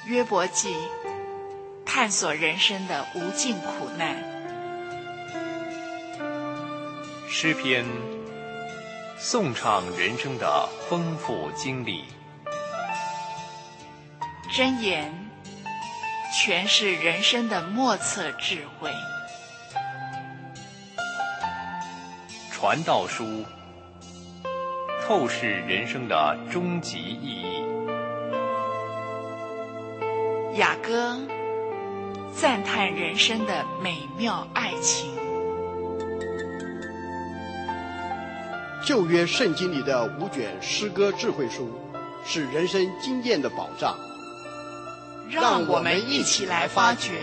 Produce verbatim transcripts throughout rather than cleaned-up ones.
约伯记，探索人生的无尽苦难。 诗篇，颂唱人生的丰富经历。 箴言，诠释人生的莫测智慧。 传道书，透视人生的终极意义。 雅歌，赞叹人生的美妙爱情。 旧约圣经里的五卷诗歌智慧书，是人生经验的宝藏。 让我们一起来发掘。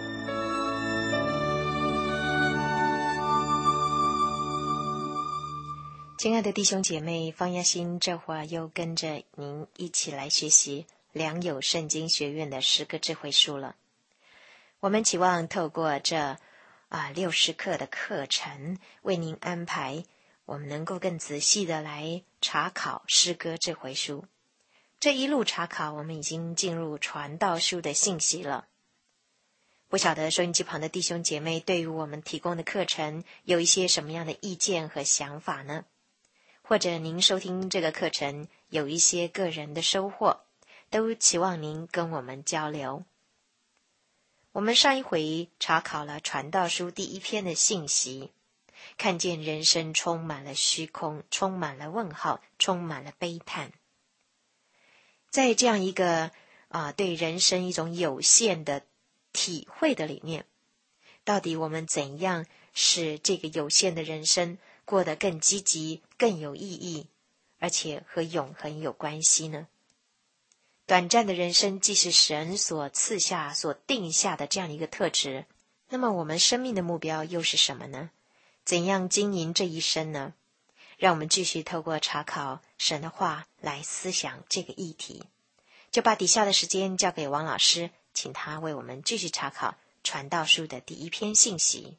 亲爱的弟兄姐妹，方亚欣这会儿又跟着您一起来学习良友圣经学院的诗歌智慧书了。我们期望透过这啊六十课的课程，为您安排我们能够更仔细的来查考诗歌智慧书。这一路查考，我们已经进入传道书的信息了。不晓得收音机旁的弟兄姐妹对于我们提供的课程有一些什么样的意见和想法呢？或者您收听这个课程有一些个人的收获，都期望您跟我们交流。我们上一回查考了传道书第一篇的信息，看见人生充满了虚空，充满了问号，充满了悲叹。在这样一个啊对人生一种有限的体会的里面，到底我们怎样使这个有限的人生过得更积极、更有意义，而且和永恒有关系呢？短暂的人生既是神所赐下、所定下的这样一个特质，那么我们生命的目标又是什么呢？怎样经营这一生呢？让我们继续透过查考神的话来思想这个议题。就把底下的时间交给王老师，请他为我们继续查考传道书的第一篇信息。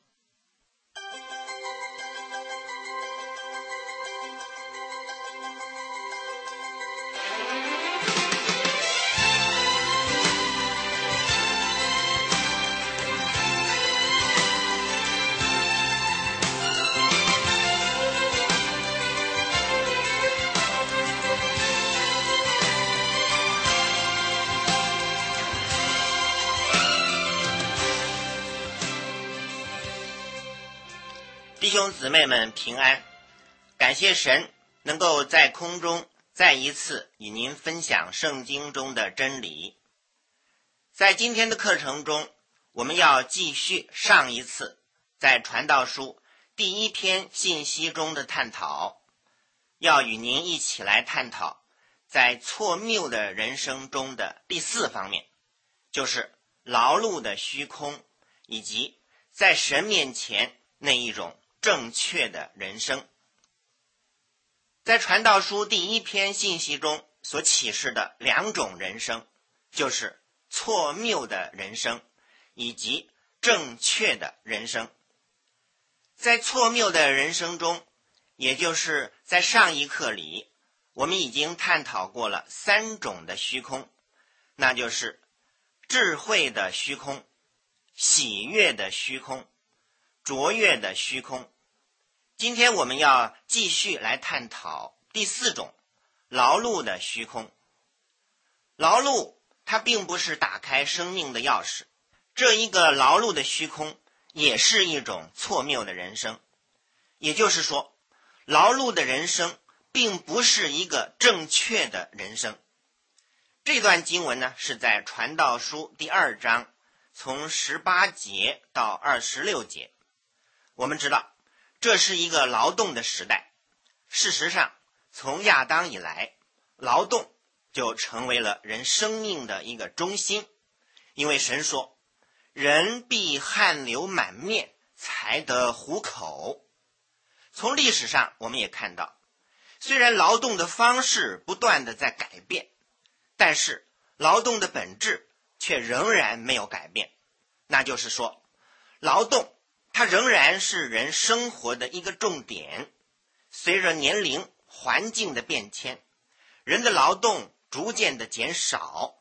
弟兄姊妹们平安，感谢神能够在空中再一次与您分享圣经中的真理。在今天的课程中，我们要继续上一次在传道书第一篇信息中的探讨，要与您一起来探讨在错谬的人生中的第四方面，就是劳碌的虚空，以及在神面前那一种正确的人生。在传道书第一篇信息中所启示的两种人生，就是错谬的人生以及正确的人生。在错谬的人生中，也就是在上一课里，我们已经探讨过了三种的虚空，那就是智慧的虚空、喜悦的虚空、卓越的虚空。今天我们要继续来探讨第四种，劳碌的虚空。劳碌它并不是打开生命的钥匙，这一个劳碌的虚空也是一种错谬的人生。也就是说，劳碌的人生并不是一个正确的人生。这段经文呢，是在传道书第二章从十八节到二十六节。我们知道这是一个劳动的时代，事实上从亚当以来，劳动就成为了人生命的一个中心。因为神说，人必汗流满面才得糊口。从历史上我们也看到，虽然劳动的方式不断的在改变，但是劳动的本质却仍然没有改变。那就是说，劳动它仍然是人生活的一个重点。随着年龄、环境的变迁，人的劳动逐渐的减少，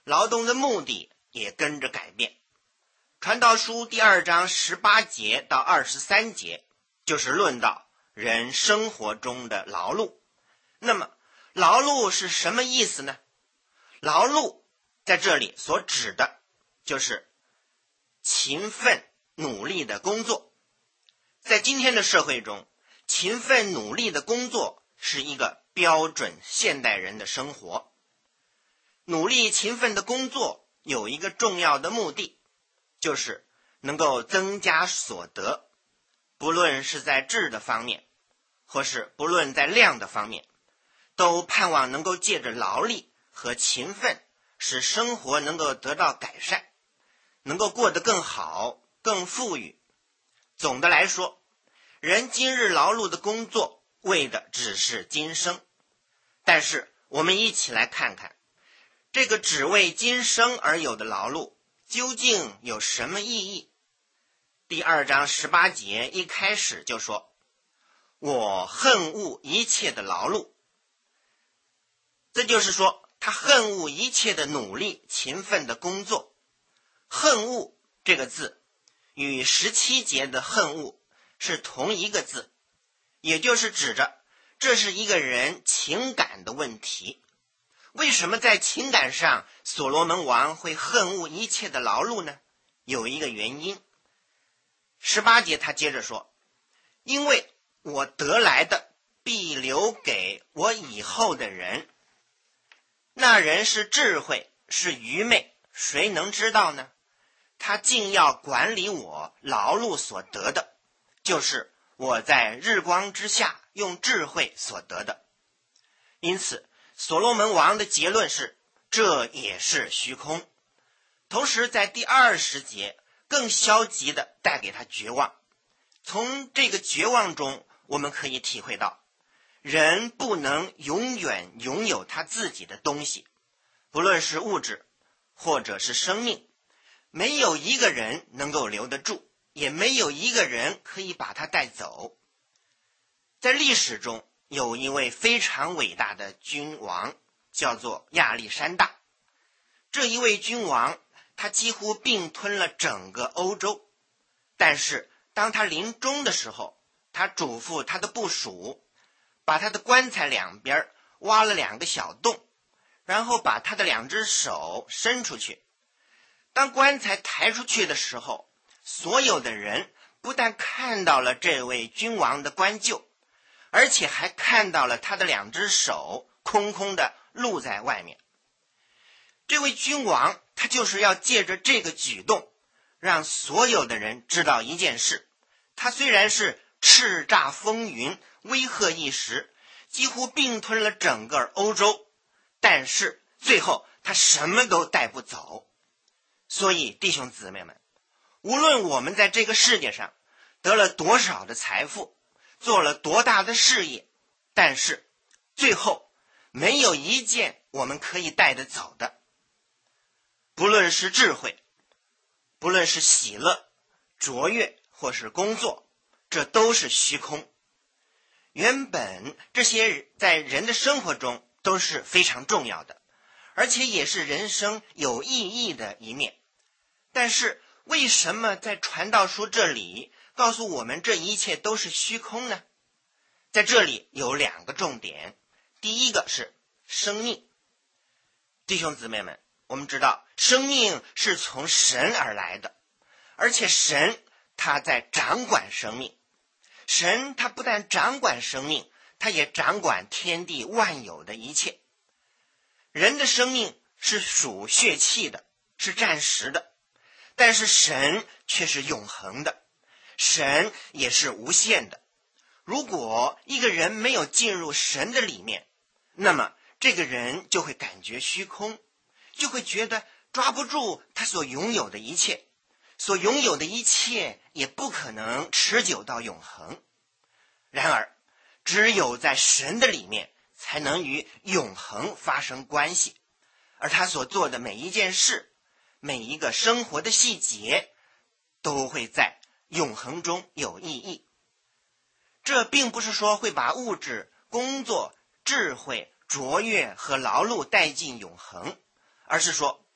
劳动的目的也跟着改变。传道书第二章十八节到二十三节就是论到人生活中的劳碌。那么劳碌是什么意思呢？劳碌在这里所指的就是勤奋努力的工作。在今天的社会中，勤奋努力的工作是一个标准现代人的生活。努力勤奋的工作有一个重要的目的，就是能够增加所得，不论是在质的方面，或是不论在量的方面，都盼望能够借着劳力和勤奋，使生活能够得到改善，能够过得更好，更富裕。总的来说，人今日劳碌的工作为的只是今生。但是我们一起来看看，这个只为今生而有的劳碌究竟有什么意义？第二章十八节一开始就说，我恨恶一切的劳碌。这就是说，他恨恶一切的努力勤奋的工作。恨恶这个字与十七节的恨恶是同一个字，也就是指着这是一个人情感的问题。为什么在情感上所罗门王会恨恶一切的劳碌呢？有一个原因。十八节他接着说，因为我得来的必留给我以后的人。那人是智慧是愚昧，谁能知道呢？他竟要管理我劳碌所得的，就是我在日光之下用智慧所得的。因此所罗门王的结论是，这也是虚空。同时在第二十节更消极的带给他绝望。从这个绝望中我们可以体会到，人不能永远拥有他自己的东西，不论是物质或者是生命，没有一个人能够留得住，也没有一个人可以把他带走。在历史中有一位非常伟大的君王，叫做亚历山大。这一位君王他几乎并吞了整个欧洲，但是当他临终的时候，他嘱咐他的部属，把他的棺材两边挖了两个小洞，然后把他的两只手伸出去。当棺材抬出去的时候，所有的人不但看到了这位君王的棺柩，而且还看到了他的两只手空空的露在外面。这位君王他就是要借着这个举动，让所有的人知道一件事，他虽然是叱咤风云，威吓一时，几乎并吞了整个欧洲，但是最后他什么都带不走。所以弟兄姊妹们，无论我们在这个世界上得了多少的财富，做了多大的事业，但是最后没有一件我们可以带得走的。不论是智慧，不论是喜乐、卓越或是工作，这都是虚空。原本这些在人的生活中都是非常重要的，而且也是人生有意义的一面。但是为什么在传道书这里告诉我们这一切都是虚空呢？在这里有两个重点。第一个是生命。弟兄姊妹们，我们知道生命是从神而来的，而且神他在掌管生命。神他不但掌管生命，他也掌管天地万有的一切。人的生命是属血气的，是暂时的，但是神却是永恒的，神也是无限的。如果一个人没有进入神的里面，那么这个人就会感觉虚空，就会觉得抓不住他所拥有的一切，所拥有的一切也不可能持久到永恒。然而只有在神的里面才能与永恒发生关系，而他所做的每一件事，每一个生活的细节都会在永恒中有意义。这并不是说会把物质、工作、智慧、卓越和劳碌带进永恒，而是说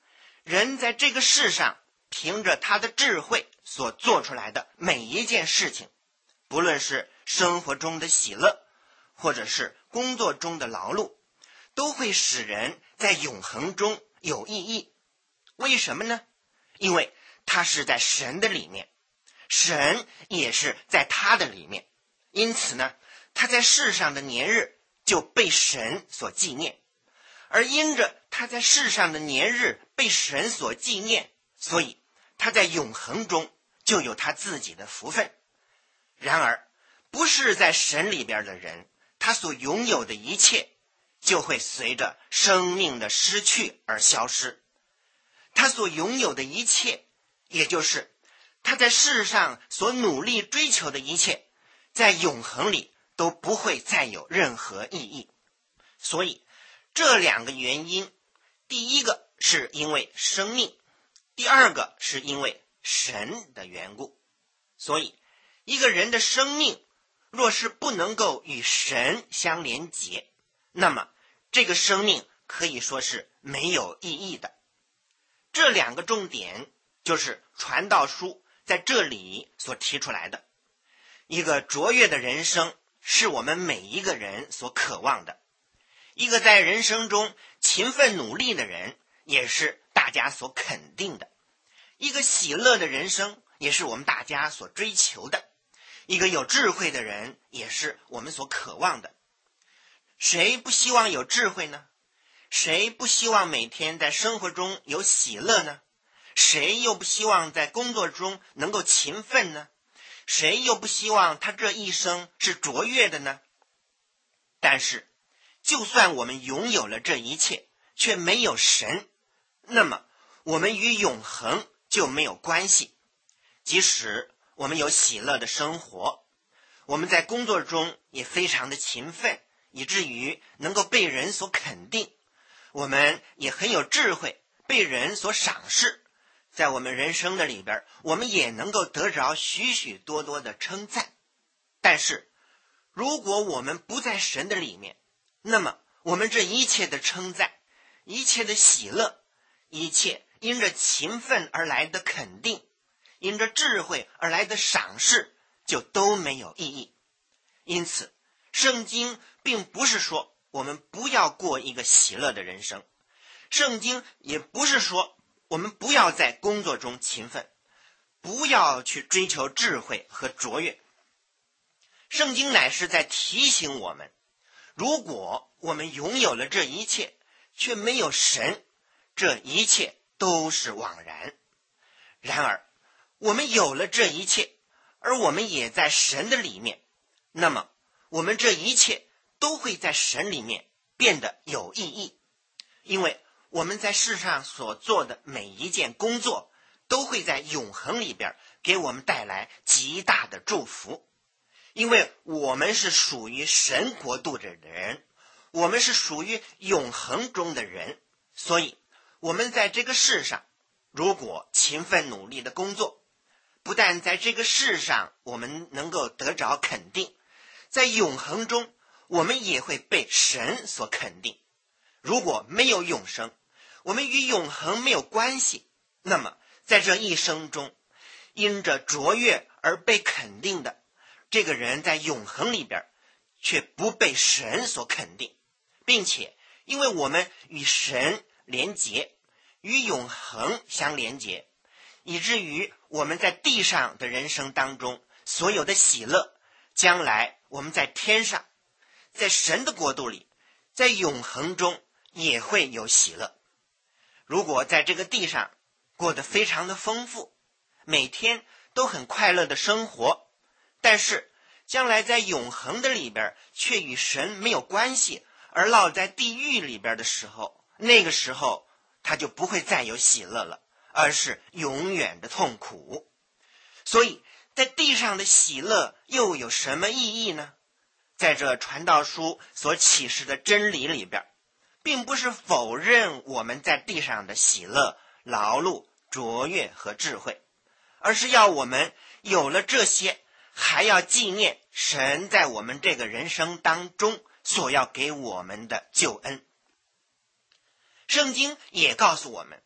人在这个世上凭着他的智慧所做出来的每一件事情，不论是生活中的喜乐，或者是工作中的劳碌，都会使人在永恒中有意义。为什么呢？因为他是在神的里面，神也是在他的里面，因此呢，他在世上的年日就被神所纪念，而因着他在世上的年日被神所纪念，所以他在永恒中就有他自己的福分。然而不是在神里边的人，他所拥有的一切就会随着生命的失去而消失。他所拥有的一切，也就是他在世上所努力追求的一切，在永恒里都不会再有任何意义。所以这两个原因，第一个是因为生命，第二个是因为神的缘故。所以一个人的生命若是不能够与神相连结，那么这个生命可以说是没有意义的。这两个重点就是传道书在这里所提出来的。一个卓越的人生是我们每一个人所渴望的，一个在人生中勤奋努力的人也是大家所肯定的，一个喜乐的人生也是我们大家所追求的，一个有智慧的人也是我们所渴望的。谁不希望有智慧呢？谁不希望每天在生活中有喜乐呢？谁又不希望在工作中能够勤奋呢？谁又不希望他这一生是卓越的呢？但是就算我们拥有了这一切，却没有神，那么我们与永恒就没有关系。即使我们有喜乐的生活，我们在工作中也非常的勤奋，以至于能够被人所肯定，我们也很有智慧，被人所赏识，在我们人生的里边，我们也能够得着许许多多的称赞。但是如果我们不在神的里面，那么我们这一切的称赞，一切的喜乐，一切因着勤奋而来的肯定，因着智慧而来的赏识，就都没有意义。因此圣经并不是说我们不要过一个喜乐的人生，圣经也不是说我们不要在工作中勤奋，不要去追求智慧和卓越。圣经乃是在提醒我们，如果我们拥有了这一切，却没有神，这一切都是枉然。然而我们有了这一切，而我们也在神的里面，那么我们这一切都会在神里面变得有意义。因为我们在世上所做的每一件工作，都会在永恒里边给我们带来极大的祝福。因为我们是属于神国度的人，我们是属于永恒中的人，所以我们在这个世上如果勤奋努力的工作，不但在这个世上我们能够得着肯定，在永恒中我们也会被神所肯定。如果没有永生，我们与永恒没有关系，那么在这一生中因着卓越而被肯定的这个人，在永恒里边却不被神所肯定，并且因为我们与神连结，与永恒相连结，以至于我们在地上的人生当中所有的喜乐，将来我们在天上，在神的国度里，在永恒中也会有喜乐。如果在这个地上过得非常的丰富，每天都很快乐的生活，但是将来在永恒的里边却与神没有关系，而落在地狱里边的时候，那个时候他就不会再有喜乐了，而是永远的痛苦。所以在地上的喜乐又有什么意义呢？在这传道书所启示的真理里边，并不是否认我们在地上的喜乐、劳碌、卓越和智慧，而是要我们有了这些，还要纪念神在我们这个人生当中所要给我们的救恩。圣经也告诉我们，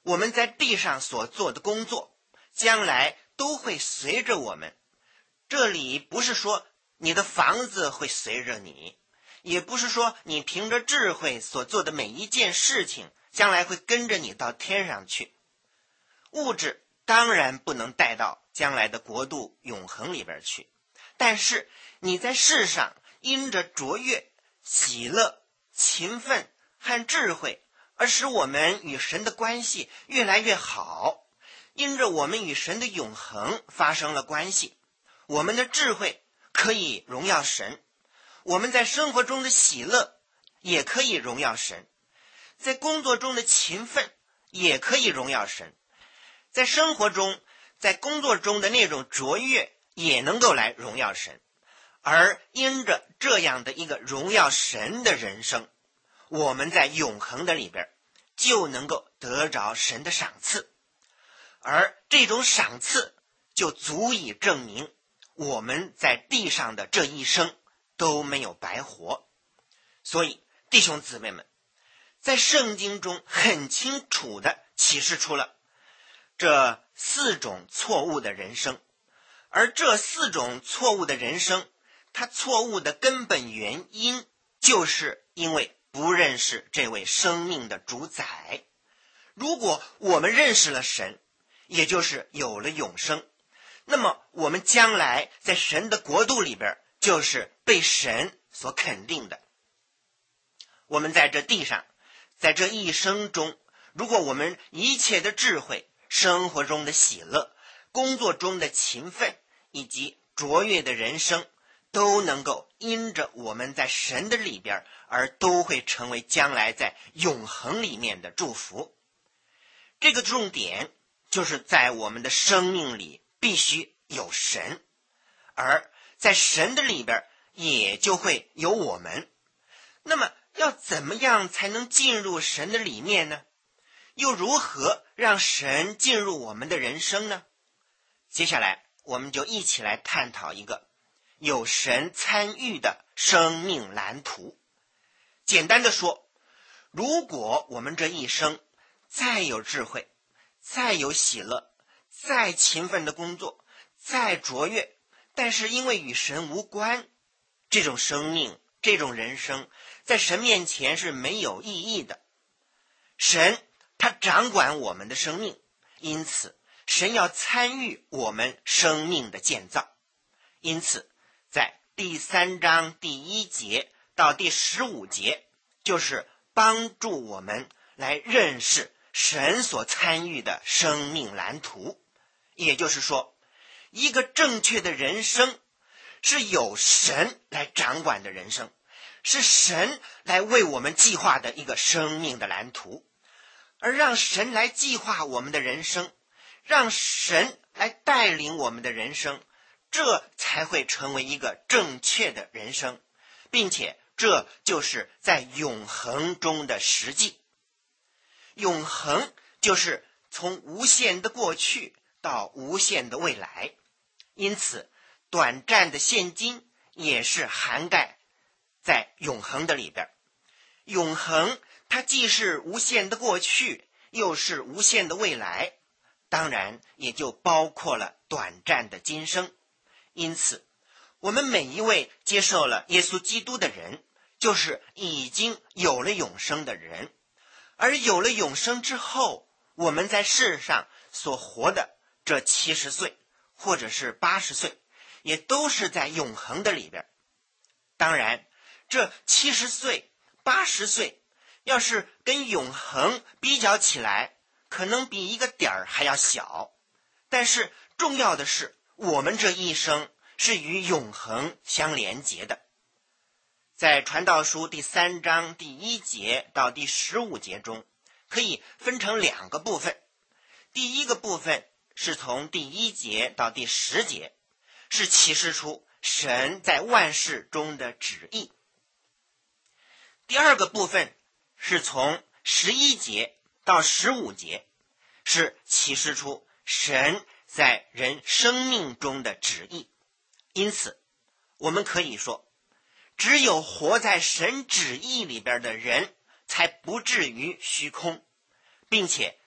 我们在地上所做的工作，将来都会随着我们。这里不是说你的房子会随着你，也不是说你凭着智慧所做的每一件事情，将来会跟着你到天上去。物质当然不能带到将来的国度永恒里边去，但是你在世上因着卓越、喜乐、勤奋和智慧，而使我们与神的关系越来越好，因着我们与神的永恒发生了关系，我们的智慧可以荣耀神，我们在生活中的喜乐也可以荣耀神，在工作中的勤奋也可以荣耀神，在生活中在工作中的那种卓越也能够来荣耀神。而因着这样的一个荣耀神的人生，我们在永恒的里边就能够得着神的赏赐，而这种赏赐就足以证明我们在地上的这一生都没有白活。所以弟兄姊妹们，在圣经中很清楚地启示出了这四种错误的人生，而这四种错误的人生，它错误的根本原因就是因为不认识这位生命的主宰。如果我们认识了神，也就是有了永生，那么我们将来在神的国度里边就是被神所肯定的。我们在这地上，在这一生中，如果我们一切的智慧、生活中的喜乐、工作中的勤奋以及卓越的人生，都能够因着我们在神的里边，而都会成为将来在永恒里面的祝福。这个重点就是在我们的生命里必须有神，而在神的里边也就会有我们。那么要怎么样才能进入神的里面呢？又如何让神进入我们的人生呢？接下来我们就一起来探讨一个有神参与的生命蓝图。简单的说，如果我们这一生再有智慧，再有喜乐，再勤奋的工作，再卓越，但是因为与神无关，这种生命，这种人生在神面前是没有意义的。神他掌管我们的生命，因此神要参与我们生命的建造。因此在第三章第一节到第十五节，就是帮助我们来认识神所参与的生命蓝图。也就是说，一个正确的人生是由神来掌管的人生，是神来为我们计划的一个生命的蓝图。而让神来计划我们的人生，让神来带领我们的人生，这才会成为一个正确的人生，并且这就是在永恒中的实际。永恒就是从无限的过去到无限的未来，因此短暂的现今也是涵盖在永恒的里边。永恒它既是无限的过去，又是无限的未来，当然也就包括了短暂的今生。因此我们每一位接受了耶稣基督的人，就是已经有了永生的人。而有了永生之后，我们在世上所活的这七十岁或者是八十岁，也都是在永恒的里边。当然这七十岁八十岁要是跟永恒比较起来，可能比一个点儿还要小，但是重要的是我们这一生是与永恒相连结的。在传道书第三章第一节到第十五节中，可以分成两个部分。第一个部分是从第一节到第十节，是启示出神在万事中的旨意。第二个部分是从十一节到十五节，是启示出神在人生命中的旨意。因此我们可以说，只有活在神旨意里边的人才不至于虚空，并且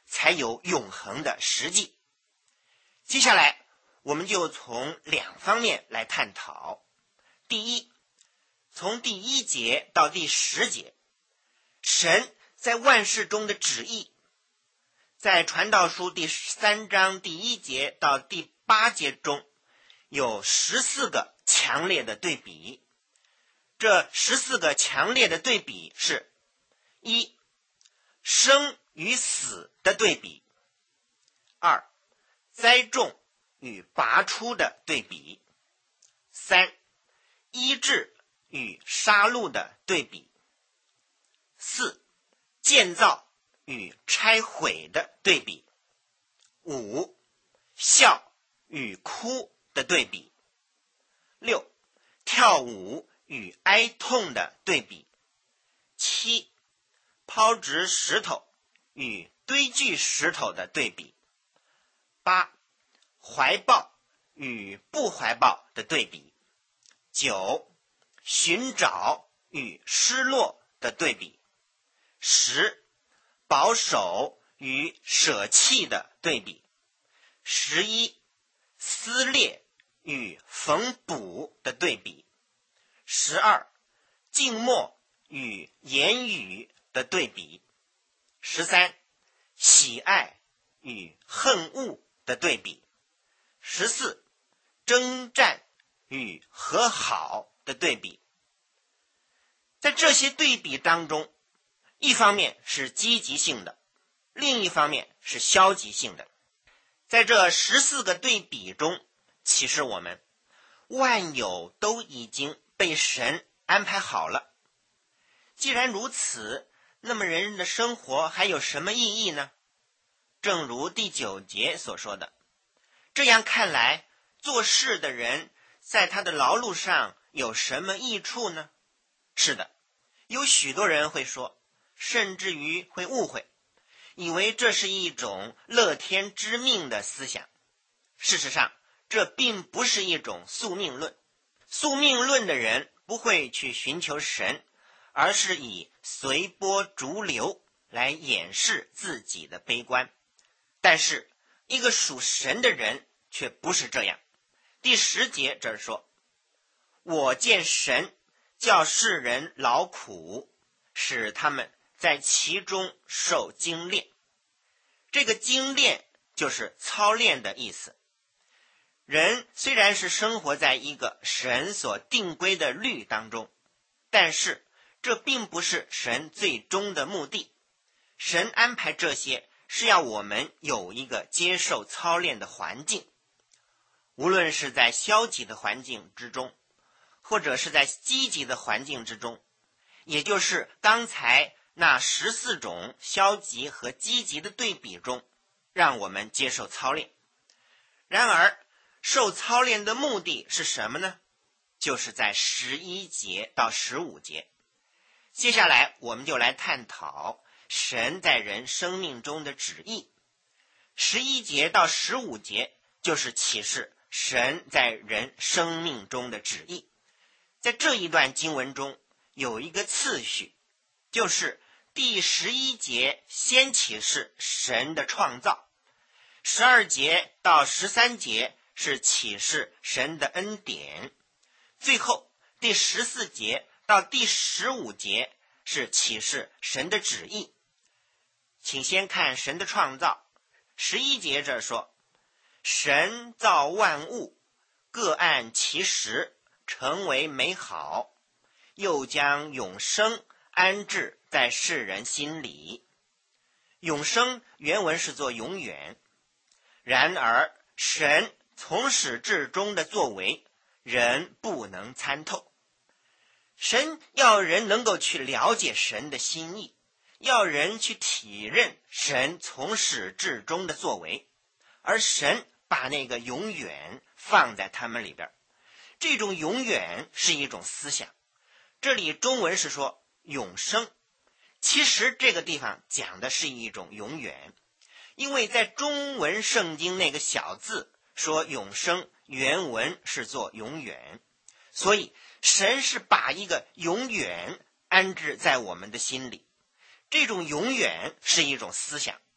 才有永恒的实际。接下来我们就从两方面来探讨。第一，从第一节到第十节，神在万事中的旨意。在传道书第三章第一节到第八节中，有十四个强烈的对比。这十四个强烈的对比是：一、生与死的对比；二、栽种与拔出的对比；三、医治与杀戮的对比；四、建造与拆毁的对比；五、笑与哭的对比；六、跳舞与哀痛的对比；七、抛掷石头与堆聚石头的对比；八、怀抱与不怀抱的对比；九、寻找与失落的对比；十、保守与舍弃的对比；十一、撕裂与缝补的对比；十二、静默与言语的对比；十三、喜爱与恨恶的对比；十四、征战与和好的对比。在这些对比当中，一方面是积极性的，另一方面是消极性的。在这十四个对比中，启示我们万有都已经被神安排好了。既然如此，那么人人的生活还有什么意义呢？正如第九节所说的，这样看来，做事的人在他的劳碌上有什么益处呢？是的，有许多人会说，甚至于会误会，以为这是一种乐天知命的思想。事实上，这并不是一种宿命论。宿命论的人不会去寻求神，而是以随波逐流来掩饰自己的悲观。但是一个属神的人却不是这样。第十节这儿说，我见神叫世人劳苦，使他们在其中受精炼。这个精炼就是操练的意思。人虽然是生活在一个神所定规的律当中，但是这并不是神最终的目的。神安排这些是要我们有一个接受操练的环境。无论是在消极的环境之中，或者是在积极的环境之中，也就是刚才那十四种消极和积极的对比中，让我们接受操练。然而受操练的目的是什么呢？就是在十一节到十五节。接下来我们就来探讨神在人生命中的旨意。十一节到十五节就是启示神在人生命中的旨意。在这一段经文中有一个次序，就是第十一节先启示神的创造，十二节到十三节是启示神的恩典，最后第十四节到第十五节是启示神的旨意。请先看神的创造。十一节这说，神造万物，各按其时，成为美好，又将永生安置在世人心里。永生原文是做永远，然而神从始至终的作为，人不能参透。神要人能够去了解神的心意，要人去体认神从始至终的作为，而神把那个永远放在他们里边。这种永远是一种思想，这里中文是说永生，其实这个地方讲的是一种永远，因为在中文圣经那个小字说永生，原文是做永远，所以神是把一个永远安置在我们的心里。这种永远是一种思想，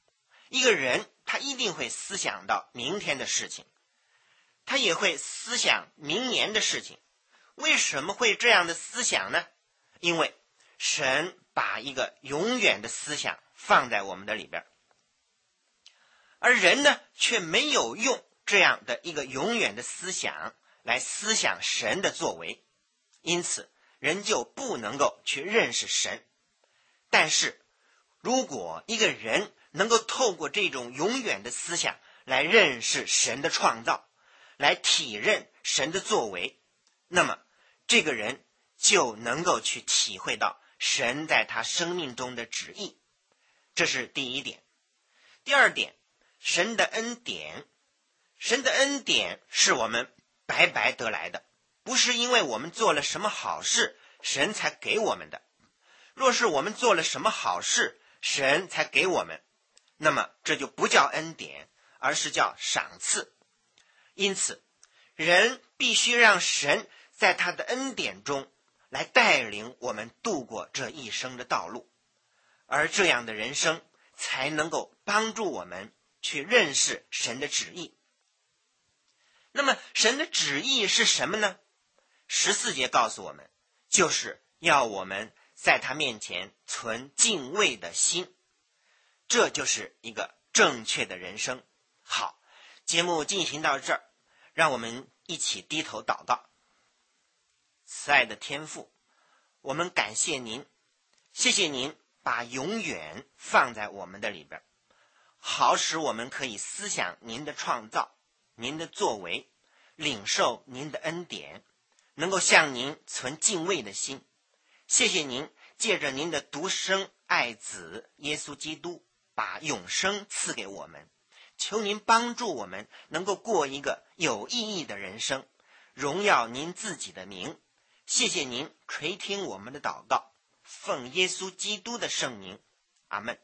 一个人他一定会思想到明天的事情，他也会思想明年的事情。为什么会这样的思想呢？因为神把一个永远的思想放在我们的里边，而人呢却没有用这样的一个永远的思想来思想神的作为，因此人就不能够去认识神。但是如果一个人能够透过这种永远的思想来认识神的创造，来体认神的作为，那么这个人就能够去体会到神在他生命中的旨意。这是第一点。第二点，神的恩典。神的恩典是我们白白得来的，不是因为我们做了什么好事神才给我们的。若是我们做了什么好事神才给我们，那么这就不叫恩典，而是叫赏赐。因此人必须让神在他的恩典中来带领我们度过这一生的道路，而这样的人生才能够帮助我们去认识神的旨意。那么神的旨意是什么呢？十四节告诉我们，就是要我们在他面前存敬畏的心，这就是一个正确的人生。好，节目进行到这儿，让我们一起低头祷告。慈爱的天父，我们感谢您，谢谢您把永远放在我们的里边，好使我们可以思想您的创造，您的作为，领受您的恩典，能够向您存敬畏的心。谢谢您借着您的独生爱子耶稣基督把永生赐给我们，求您帮助我们能够过一个有意义的人生，荣耀您自己的名。谢谢您垂听我们的祷告，奉耶稣基督的圣名，阿们。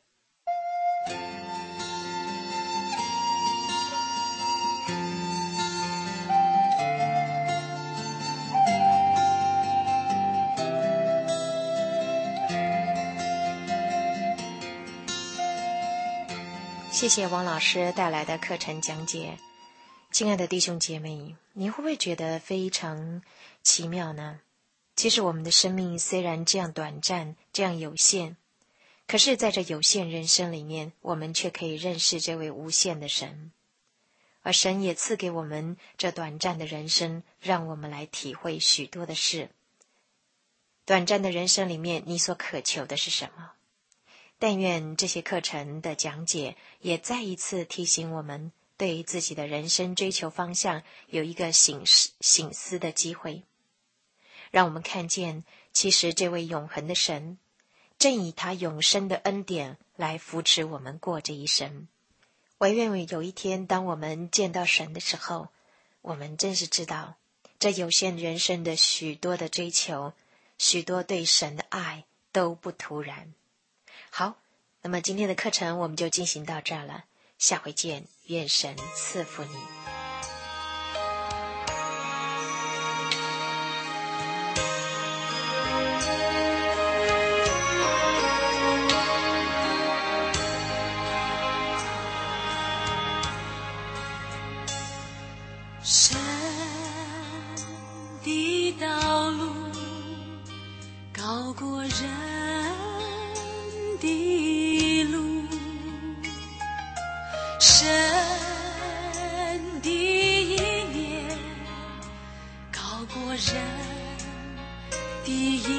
谢谢王老师带来的课程讲解。亲爱的弟兄姐妹，你会不会觉得非常奇妙呢？其实我们的生命虽然这样短暂，这样有限，可是在这有限人生里面，我们却可以认识这位无限的神。而神也赐给我们这短暂的人生，让我们来体会许多的事。短暂的人生里面，你所渴求的是什么？但愿这些课程的讲解也再一次提醒我们，对自己的人生追求方向有一个省省思的机会，让我们看见其实这位永恒的神正以他永生的恩典来扶持我们过这一生。唯愿有一天当我们见到神的时候，我们真是知道这有限人生的许多的追求，许多对神的爱都不突然。好，那么今天的课程我们就进行到这儿了，下回见，愿神赐福你。 神的道路高过人的路，神的意念高过人的意